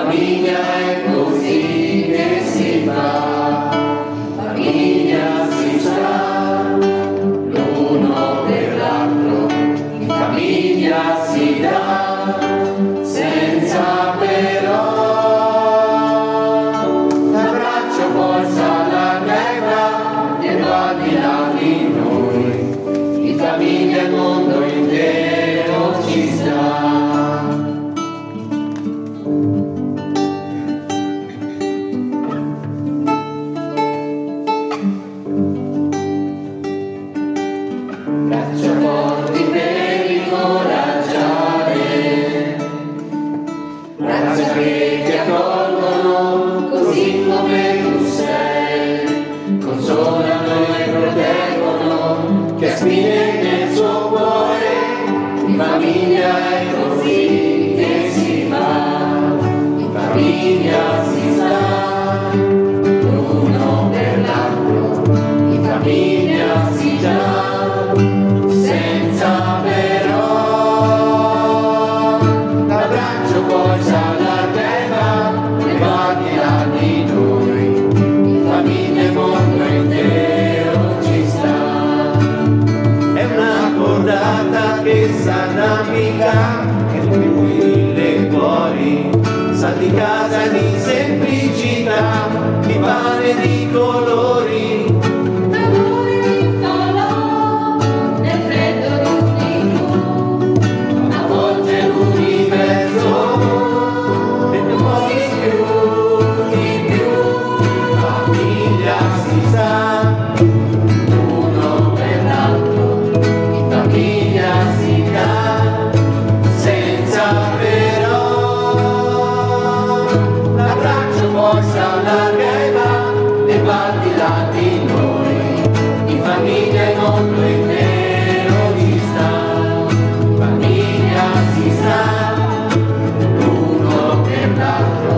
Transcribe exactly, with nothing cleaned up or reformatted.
famiglia è così che si fa, famiglia si sta, l'uno per l'altro, in famiglia si dà, senza però l'abbraccio forza la guerra e va di là di noi, in famiglia il mondo intero ci sta. Braccia forti per incoraggiare, braccia che ti accolgono così come tu sei, consolano e proteggono chi ha spine nel suo cuore. In famiglia è così che si fa, in famiglia si sta, l'uno per l'altro, in famiglia si dà, senza però l'abbraccio poi s'allargava e va di là di noi, in famiglia il mondo intero ci sta. È una cordata che sana amica, che più mille cuori, sa di casa di semplicità, di pane e di colori. Famiglia si sta, l'uno per l'altro.